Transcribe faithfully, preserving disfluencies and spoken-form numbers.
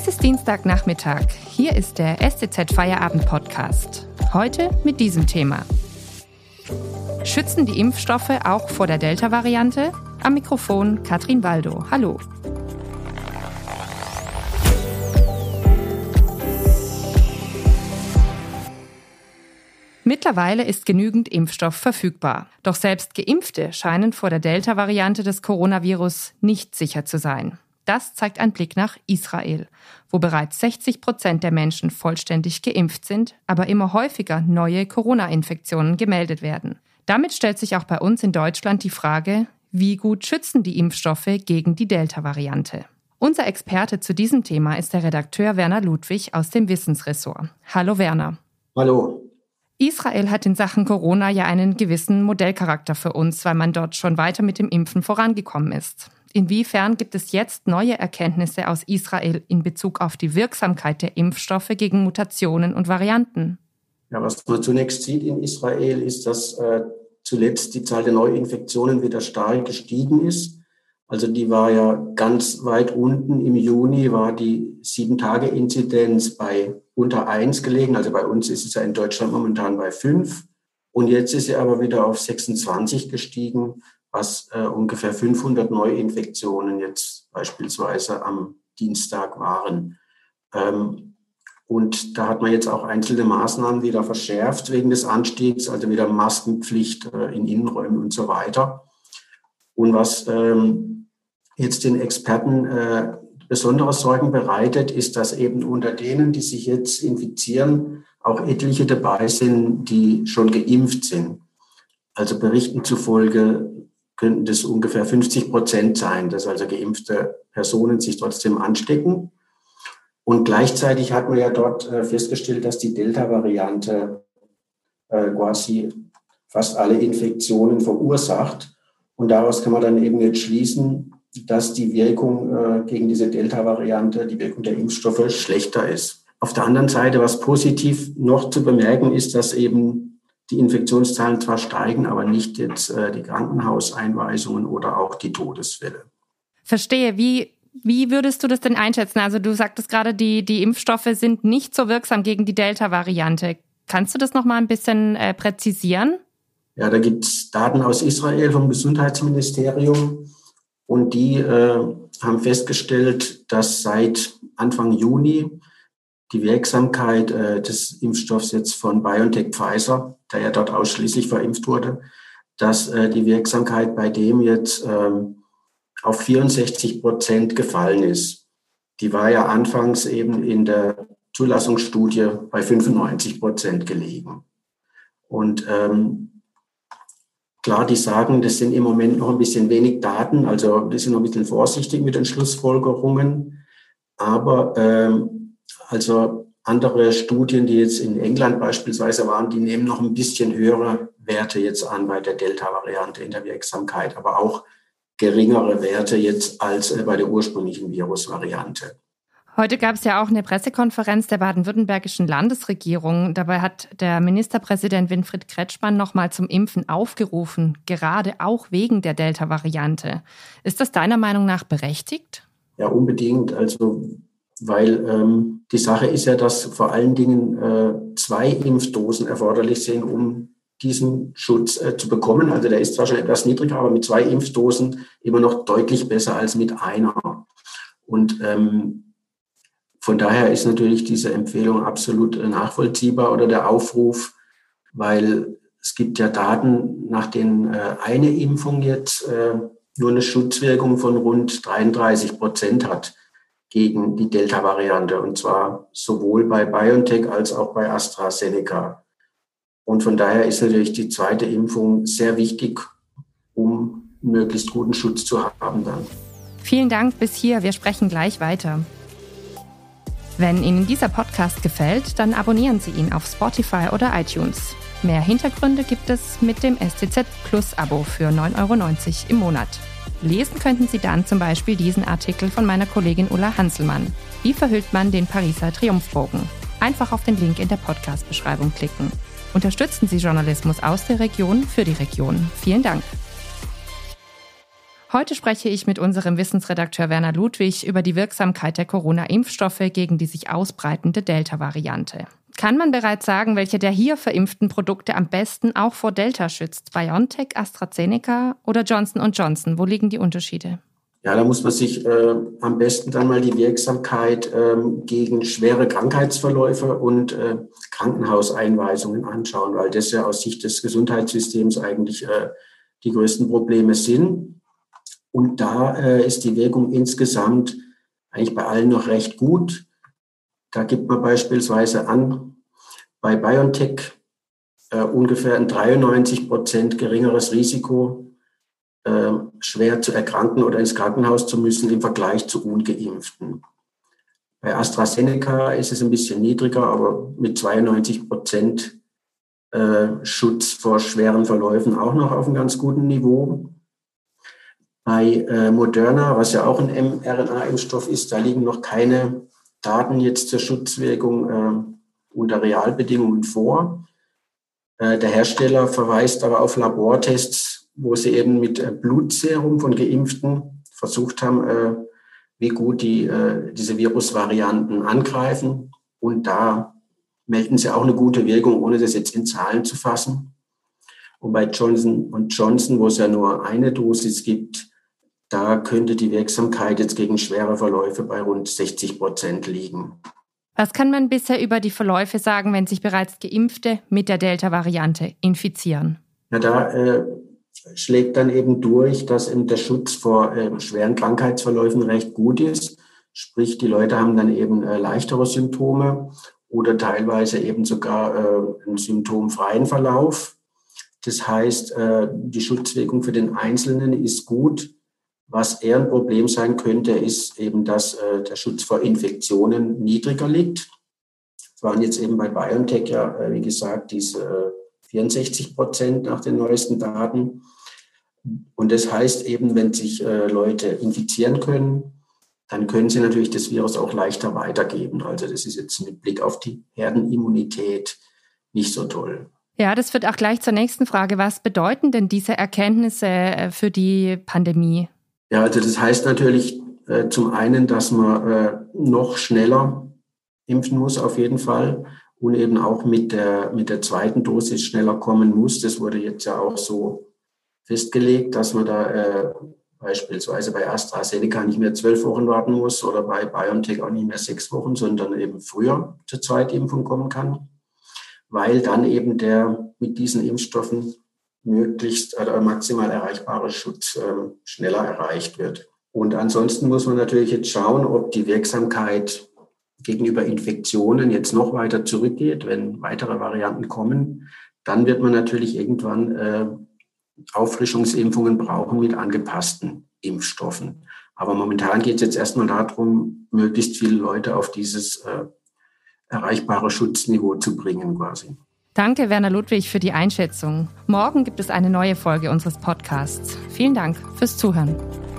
Es ist Dienstagnachmittag. Hier ist der S Z Z-Feierabend-Podcast. Heute mit diesem Thema. Schützen die Impfstoffe auch vor der Delta-Variante? Am Mikrofon Katrin Waldo. Hallo. Mittlerweile ist genügend Impfstoff verfügbar. Doch selbst Geimpfte scheinen vor der Delta-Variante des Coronavirus nicht sicher zu sein. Das zeigt ein Blick nach Israel, wo bereits sechzig Prozent der Menschen vollständig geimpft sind, aber immer häufiger neue Corona-Infektionen gemeldet werden. Damit stellt sich auch bei uns in Deutschland die Frage, wie gut schützen die Impfstoffe gegen die Delta-Variante? Unser Experte zu diesem Thema ist der Redakteur Werner Ludwig aus dem Wissensressort. Hallo Werner. Hallo. Israel hat in Sachen Corona ja einen gewissen Modellcharakter für uns, weil man dort schon weiter mit dem Impfen vorangekommen ist. Inwiefern gibt es jetzt neue Erkenntnisse aus Israel in Bezug auf die Wirksamkeit der Impfstoffe gegen Mutationen und Varianten? Ja, was man zunächst sieht in Israel ist, dass äh, zuletzt die Zahl der Neuinfektionen wieder stark gestiegen ist. Also die war ja ganz weit unten. Im Juni war die sieben-Tage-Inzidenz bei unter eins gelegen. Also bei uns ist es ja in Deutschland momentan bei fünf. Und jetzt ist sie aber wieder auf sechsundzwanzig gestiegen, was äh, ungefähr fünfhundert Neuinfektionen jetzt beispielsweise am Dienstag waren. Ähm, und da hat man jetzt auch einzelne Maßnahmen wieder verschärft wegen des Anstiegs, also wieder Maskenpflicht äh, in Innenräumen und so weiter. Und was ähm, jetzt den Experten äh, besondere Sorgen bereitet, ist, dass eben unter denen, die sich jetzt infizieren, auch etliche dabei sind, die schon geimpft sind. Also Berichten zufolge könnten das ungefähr fünfzig Prozent sein, dass also geimpfte Personen sich trotzdem anstecken. Und gleichzeitig hat man ja dort äh, festgestellt, dass die Delta-Variante äh, quasi fast alle Infektionen verursacht. Und daraus kann man dann eben jetzt schließen, dass die Wirkung äh, gegen diese Delta-Variante, die Wirkung der Impfstoffe schlechter ist. Auf der anderen Seite, was positiv noch zu bemerken ist, dass eben die Infektionszahlen zwar steigen, aber nicht jetzt äh, die Krankenhauseinweisungen oder auch die Todesfälle. Verstehe. Wie, wie würdest du das denn einschätzen? Also du sagtest gerade, die, die Impfstoffe sind nicht so wirksam gegen die Delta-Variante. Kannst du das noch mal ein bisschen äh, präzisieren? Ja, da gibt es Daten aus Israel vom Gesundheitsministerium und die äh, haben festgestellt, dass seit Anfang Juni die Wirksamkeit äh, des Impfstoffs jetzt von BioNTech Pfizer, der ja dort ausschließlich verimpft wurde, dass äh, die Wirksamkeit bei dem jetzt ähm, auf vierundsechzig Prozent gefallen ist. Die war ja anfangs eben in der Zulassungsstudie bei fünfundneunzig Prozent gelegen. Und ähm, Klar, die sagen, das sind im Moment noch ein bisschen wenig Daten, also wir sind noch ein bisschen vorsichtig mit den Schlussfolgerungen. Aber ähm, also andere Studien, die jetzt in England beispielsweise waren, die nehmen noch ein bisschen höhere Werte jetzt an bei der Delta-Variante in der Wirksamkeit, aber auch geringere Werte jetzt als äh, bei der ursprünglichen Virusvariante. Heute gab es ja auch eine Pressekonferenz der baden-württembergischen Landesregierung. Dabei hat der Ministerpräsident Winfried Kretschmann nochmal zum Impfen aufgerufen, gerade auch wegen der Delta-Variante. Ist das deiner Meinung nach berechtigt? Ja, unbedingt. Also, weil ähm, die Sache ist ja, dass vor allen Dingen äh, zwei Impfdosen erforderlich sind, um diesen Schutz äh, zu bekommen. Also der ist zwar schon etwas niedriger, aber mit zwei Impfdosen immer noch deutlich besser als mit einer. Und ähm, Von daher ist natürlich diese Empfehlung absolut nachvollziehbar oder der Aufruf, weil es gibt ja Daten, nach denen äh, eine Impfung jetzt äh, nur eine Schutzwirkung von rund dreiunddreißig Prozent hat gegen die Delta-Variante, und zwar sowohl bei BioNTech als auch bei AstraZeneca. Und von daher ist natürlich die zweite Impfung sehr wichtig, um einen möglichst guten Schutz zu haben dann. Vielen Dank bis hier. Wir sprechen gleich weiter. Wenn Ihnen dieser Podcast gefällt, dann abonnieren Sie ihn auf Spotify oder iTunes. Mehr Hintergründe gibt es mit dem S Z Z Plus Abo für neun Euro neunzig im Monat. Lesen könnten Sie dann zum Beispiel diesen Artikel von meiner Kollegin Ulla Hanselmann. Wie verhüllt man den Pariser Triumphbogen? Einfach auf den Link in der Podcast-Beschreibung klicken. Unterstützen Sie Journalismus aus der Region für die Region. Vielen Dank. Heute spreche ich mit unserem Wissensredakteur Werner Ludwig über die Wirksamkeit der Corona-Impfstoffe gegen die sich ausbreitende Delta-Variante. Kann man bereits sagen, welche der hier verimpften Produkte am besten auch vor Delta schützt? BioNTech, AstraZeneca oder Johnson und Johnson? Wo liegen die Unterschiede? Ja, da muss man sich äh, am besten dann mal die Wirksamkeit äh, gegen schwere Krankheitsverläufe und äh, Krankenhauseinweisungen anschauen, weil das ja aus Sicht des Gesundheitssystems eigentlich äh, die größten Probleme sind. Und da äh, ist die Wirkung insgesamt eigentlich bei allen noch recht gut. Da gibt man beispielsweise an, bei BioNTech äh, ungefähr ein dreiundneunzig Prozent geringeres Risiko, äh, schwer zu erkranken oder ins Krankenhaus zu müssen im Vergleich zu Ungeimpften. Bei AstraZeneca ist es ein bisschen niedriger, aber mit zweiundneunzig Prozent äh, Schutz vor schweren Verläufen auch noch auf einem ganz guten Niveau. Bei äh, Moderna, was ja auch ein mRNA-Impfstoff ist, da liegen noch keine Daten jetzt zur Schutzwirkung äh, unter Realbedingungen vor. Äh, der Hersteller verweist aber auf Labortests, wo sie eben mit äh, Blutserum von Geimpften versucht haben, äh, wie gut die äh, diese Virusvarianten angreifen. Und da melden sie auch eine gute Wirkung, ohne das jetzt in Zahlen zu fassen. Und bei Johnson und Johnson, wo es ja nur eine Dosis gibt, da könnte die Wirksamkeit jetzt gegen schwere Verläufe bei rund sechzig Prozent liegen. Was kann man bisher über die Verläufe sagen, wenn sich bereits Geimpfte mit der Delta-Variante infizieren? Ja, da äh, schlägt dann eben durch, dass eben der Schutz vor äh, schweren Krankheitsverläufen recht gut ist. Sprich, die Leute haben dann eben äh, leichtere Symptome oder teilweise eben sogar äh, einen symptomfreien Verlauf. Das heißt, äh, die Schutzwirkung für den Einzelnen ist gut. Was eher ein Problem sein könnte, ist eben, dass äh, der Schutz vor Infektionen niedriger liegt. Es waren jetzt eben bei BioNTech ja, äh, wie gesagt, diese äh, vierundsechzig Prozent nach den neuesten Daten. Und das heißt eben, wenn sich äh, Leute infizieren können, dann können sie natürlich das Virus auch leichter weitergeben. Also das ist jetzt mit Blick auf die Herdenimmunität nicht so toll. Ja, das führt auch gleich zur nächsten Frage. Was bedeuten denn diese Erkenntnisse für die Pandemie? Ja, also das heißt natürlich äh, zum einen, dass man äh, noch schneller impfen muss auf jeden Fall und eben auch mit der, mit der zweiten Dosis schneller kommen muss. Das wurde jetzt ja auch so festgelegt, dass man da äh, beispielsweise bei AstraZeneca nicht mehr zwölf Wochen warten muss oder bei BioNTech auch nicht mehr sechs Wochen, sondern eben früher zur Zweitimpfung kommen kann, weil dann eben der mit diesen Impfstoffen möglichst oder maximal erreichbare Schutz äh, schneller erreicht wird. Und ansonsten muss man natürlich jetzt schauen, ob die Wirksamkeit gegenüber Infektionen jetzt noch weiter zurückgeht. Wenn weitere Varianten kommen, dann wird man natürlich irgendwann äh, Auffrischungsimpfungen brauchen mit angepassten Impfstoffen. Aber momentan geht es jetzt erstmal darum, möglichst viele Leute auf dieses äh, erreichbare Schutzniveau zu bringen quasi. Danke, Werner Ludwig, für die Einschätzung. Morgen gibt es eine neue Folge unseres Podcasts. Vielen Dank fürs Zuhören.